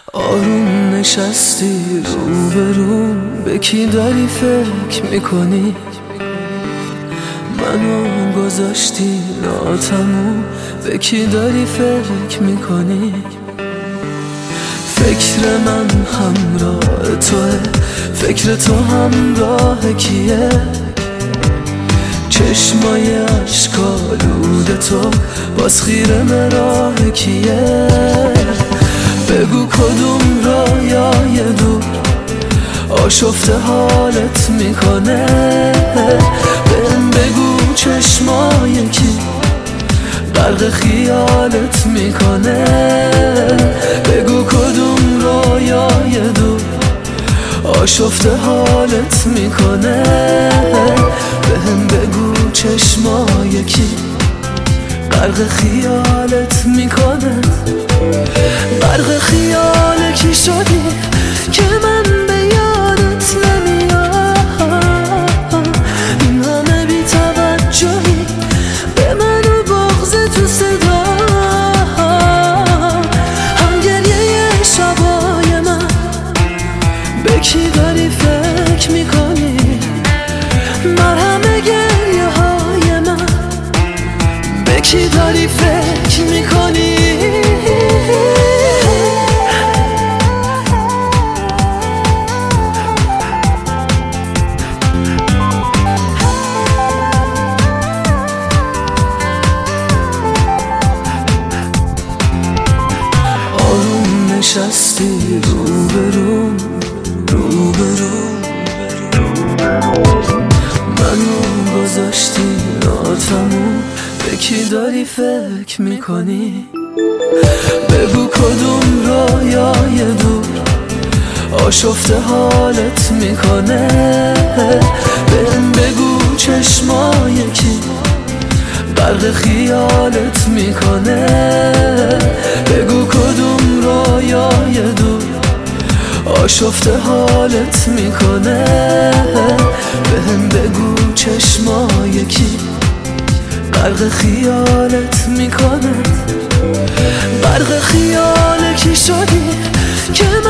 آروم نشستی روبروم، به کی داری فکر میکنی؟ منو گذاشتی ناتموم، به کی داری فکر میکنی؟ فکر من همراه توه، فکر تو همراه کیه؟ چشمای اشکالود تو باز خیره مراه کیه؟ بگو کدوم رویای دور آشفته حالت میکنه؟ بهم بگو چشمای کی غرق خیالت میکنه؟ بگو کدوم رویای دور آشفته حالت میکنه؟ بهم بگو چشمای کی غرق خیالت میکنه؟ غرق خیال کی شدی که من به یادت نمیام؟ این همه بی توجهی به من و بغض تو صدا، هم گریه شبای من به کی داری فکر میکنی؟ مرهم گریه های من به کی داری فکر میکنی؟ نشستی روبروم منو گذاشتی ناتموم، به کی داری فکر میکنی؟ بگو کدوم رویای دور آشفته حالت میکنه؟ بهم بگو چشمای کی غرق خیالت میکنه؟ بگو کدوم رویای دور آشفته حالت میکنه؟ بهم بگو چشمای کی غرق خیالت میکنه؟ غرق خیال کی شدی که